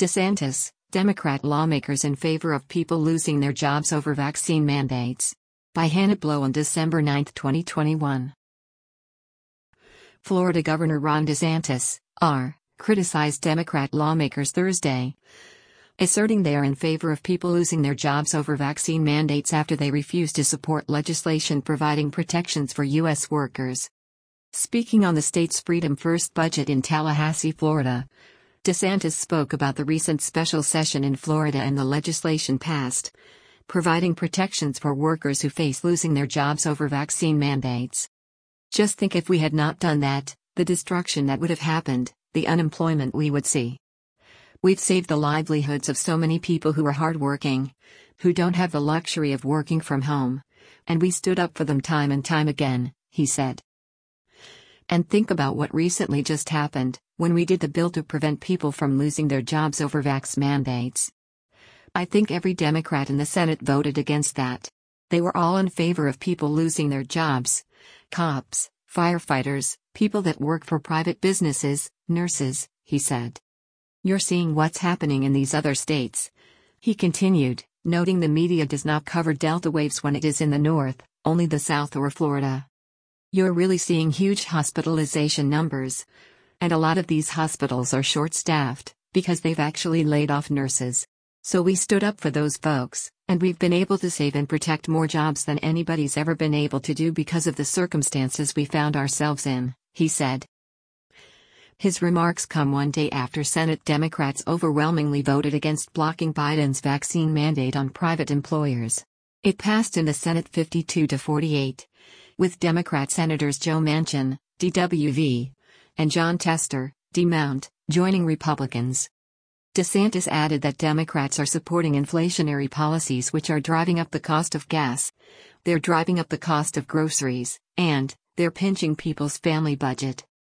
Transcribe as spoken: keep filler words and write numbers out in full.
DeSantis, Democrat lawmakers in favor of people losing their jobs over vaccine mandates. By Hannah Blow on December ninth, twenty twenty-one. Florida Governor Ron DeSantis, R., criticized Democrat lawmakers Thursday, asserting they are in favor of people losing their jobs over vaccine mandates after they refuse to support legislation providing protections for U S workers. Speaking on the state's Freedom First budget in Tallahassee, Florida, DeSantis spoke about the recent special session in Florida and the legislation passed, providing protections for workers who face losing their jobs over vaccine mandates. Just think if we had not done that, the destruction that would have happened, the unemployment we would see. We've saved the livelihoods of so many people who are hardworking, who don't have the luxury of working from home, and we stood up for them time and time again, he said. And think about what recently just happened, when we did the bill to prevent people from losing their jobs over vax mandates. I think every Democrat in the Senate voted against that. They were all in favor of people losing their jobs. Cops, firefighters, people that work for private businesses, nurses, he said. You're seeing what's happening in these other states. He continued, noting the media does not cover Delta waves when it is in the north, only the south or Florida. You're really seeing huge hospitalization numbers. And a lot of these hospitals are short-staffed, because they've actually laid off nurses. So we stood up for those folks, and we've been able to save and protect more jobs than anybody's ever been able to do because of the circumstances we found ourselves in, he said. His remarks come one day after Senate Democrats overwhelmingly voted against blocking Biden's vaccine mandate on private employers. It passed in the Senate fifty-two to forty-eight, with Democrat Senators Joe Manchin, D W V, and Jon Tester, D Mount, joining Republicans. DeSantis added that Democrats are supporting inflationary policies which are driving up the cost of gas, they're driving up the cost of groceries, and they're pinching people's family budget.